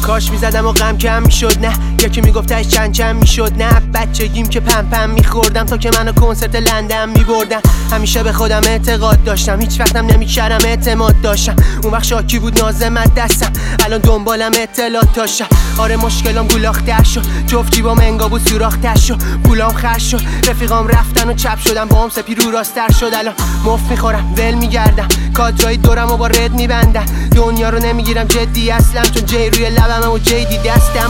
کاش میزدم و غم کم میشد، نه یکی میگفتش چند چند میشد، نه بچگیم که پم پم میخوردم تا که منو کنسرت لندن میبردم. همیشه به خودم اعتقاد داشتم، هیچ وقتم نمیکردم اعتماد داشتم. اون وقت شاکی بود نازم دستم، الان دنبالم اطلاعات داشتم. آره مشکلام گولاختر شد، جفت جیبام انگا بود سوراختر شد، پولام خرج شد، رفیقام رفتن و چپ شدم، با هم سپی رو راستر شد. الان مفت میخورم ول میگردم، کادرای دورم و با رد میبندم. دنیا رو نمیگیرم جدی اصلا، چون جی روی لبم و جیدی دستم.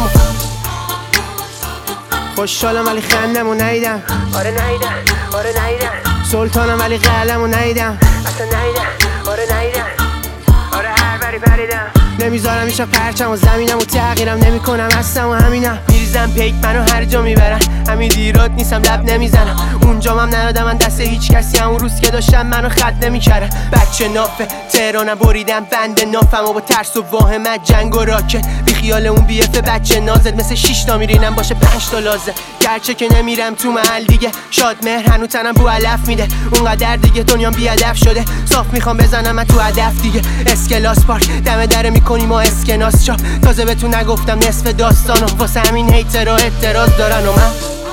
خوشحالم ولی خندم و نیدم، آره نیدم، آره نیدم. سلطانم ولی قلم و نیدم، اصلا نیدم، آره نیدم. آره هر بری پریدم، نمیذارم هیچ پرچم و زمینم و تغییرم نمیکنم، هستم و همینم. میریزم پیک منو هر جا میبرن، همین دیرات نیستم لب نمیزنم. اونجا هم نردم من دست هیچ کسی، همون روز که داشتم منو خط نمیکردن. بچه نافه تهرانم بریدم بند نافم و با ترس و واهمت جنگ و راکت. بی خیال اون بیفه بچه نازت، مثل 6 تا میرینم باشه 5 تا لازه. گرچه که نمیرم تو محل دیگه، شاد مهر هنو تنم بو علف میده. اونقدر دیگه دنیام بی هدف شده، صاف میخوام بزنم من تو هدف دیگه. اسکلاس پارک دم در میکنیم ما اسکناس چاپ، تازه بهتون نگفتم نصف داستانو، واسه همین هیترها اعتراض دارن. و من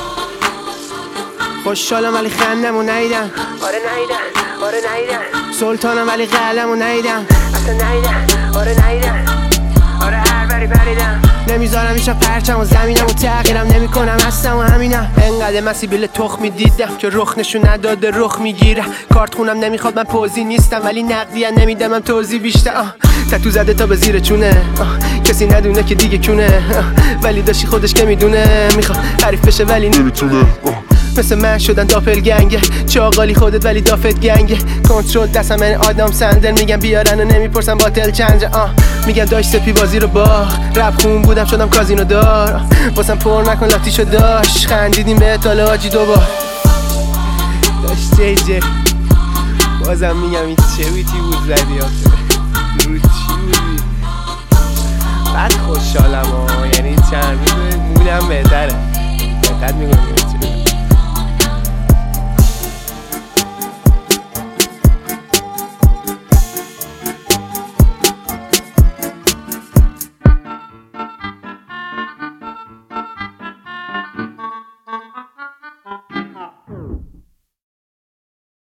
خوشحالم ولی خندم و نیدم، آره نیدم، آره نیدم. سلطانم ولی قلم و نیدم، اصلا نیدم، آره نیدم. آره هر بری پریدم، نمیذارم هیچ پرچم و زمینم و تغییرم نمیکنم، هستم و همینم. انقدر مسیبیل تخمی دیدم که رخ نشون نداده رخ میگیرم. کارت خونم نمیخواد من پوزی نیستم، ولی نقدی نمیدم من توضیح بیشتر. تتو زده تا به زیر چونه، کسی ندونه که دیگه کونه، ولی داشتی خودش که میدونه میخواد حریف بشه ولی نمیتونه. مثل من شدن داپل گنگه، چاقالی خودت ولی دافت گنگه. کنترل دستم من آدم سندر، میگم بیارن و نمیپرسم باتل چنجه. میگم داشت سپی بازی رو باخت، رپ خون بودم شدم کازینو دار. واسم پر نکن لاتیشو داشت، خندیدیم به اطاله آجی دوبار. داشت جی بازم میگم این چه بیتی بود زدی آخه، رو چی بودی؟ بعد خوشحالم یعنی چند روز مودم بهتره، بهتر میگم